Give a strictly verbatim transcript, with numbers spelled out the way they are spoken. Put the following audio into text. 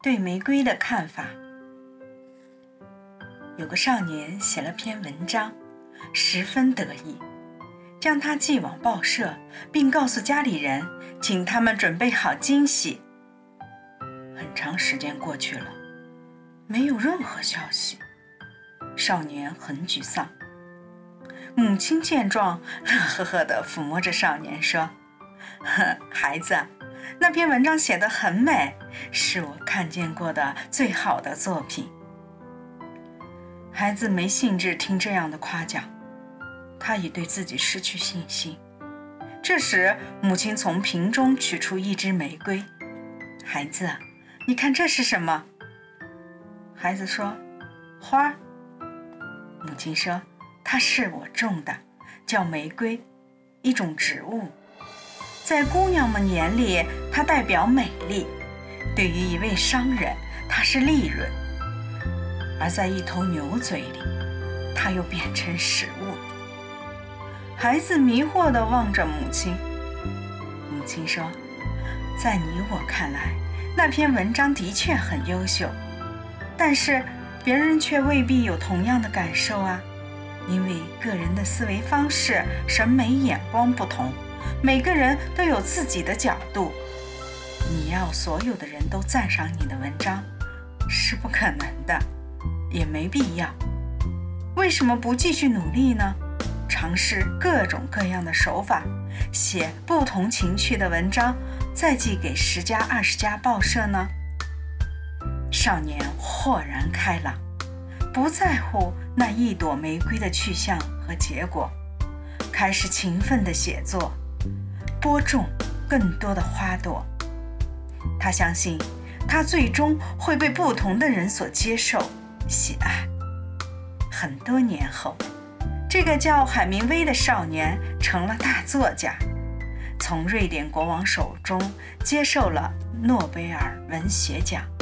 对玫瑰的看法。有个少年写了篇文章，十分得意，将它寄往报社，并告诉家里人，请他们准备好惊喜。很长时间过去了，没有任何消息，少年很沮丧。母亲见状，乐呵呵地抚摸着少年说：呵，孩子，那篇文章写得很美，是我看见过的最好的作品。孩子没兴致听这样的夸奖，他已对自己失去信心。这时，母亲从瓶中取出一支玫瑰。孩子，你看这是什么？孩子说：花。母亲说：它是我种的，叫玫瑰，一种植物。在姑娘们眼里，它代表美丽；对于一位商人，它是利润；而在一头牛嘴里，它又变成食物。孩子迷惑地望着母亲。母亲说：在你我看来，那篇文章的确很优秀，但是别人却未必有同样的感受啊，因为个人的思维方式、审美眼光不同，每个人都有自己的角度。你要所有的人都赞赏你的文章是不可能的，也没必要。为什么不继续努力呢？尝试各种各样的手法，写不同情趣的文章，再寄给十家二十家报社呢？少年豁然开朗，不在乎那一朵玫瑰的去向和结果，开始勤奋地写作，播种更多的花朵。他相信，他最终会被不同的人所接受、喜爱。很多年后，这个叫海明威的少年成了大作家，从瑞典国王手中接受了诺贝尔文学奖。